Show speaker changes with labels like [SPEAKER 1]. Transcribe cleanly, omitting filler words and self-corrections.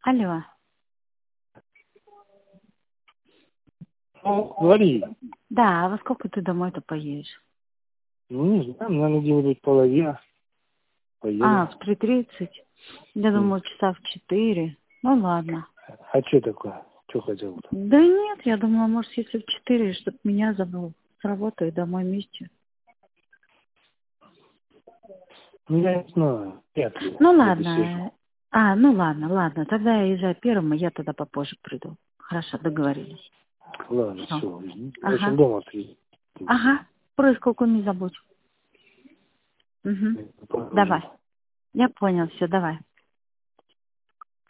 [SPEAKER 1] Алло.
[SPEAKER 2] Ну, говори.
[SPEAKER 1] Да, а во сколько ты домой-то поедешь?
[SPEAKER 2] Ну, не знаю, наверное, где-нибудь половина. Поеду.
[SPEAKER 1] В 3:30? Я думала, часа в 4. Ну ладно.
[SPEAKER 2] А что такое? Что хотел-то?
[SPEAKER 1] Да нет, я думала, может, если в 4, чтоб меня забыл с работы и домой вместе.
[SPEAKER 2] Ну, я не знаю. Вряд ли.
[SPEAKER 1] Ну
[SPEAKER 2] Я досижу.
[SPEAKER 1] ладно. Ну ладно. Тогда я езжай первым, и я тогда попозже приду. Хорошо, договорились.
[SPEAKER 2] Ладно,
[SPEAKER 1] Всё.
[SPEAKER 2] все. В
[SPEAKER 1] Ага.
[SPEAKER 2] общем, дома ты.
[SPEAKER 1] Ага. Про сколько не забудь. Угу. Давай. Я понял, все, давай.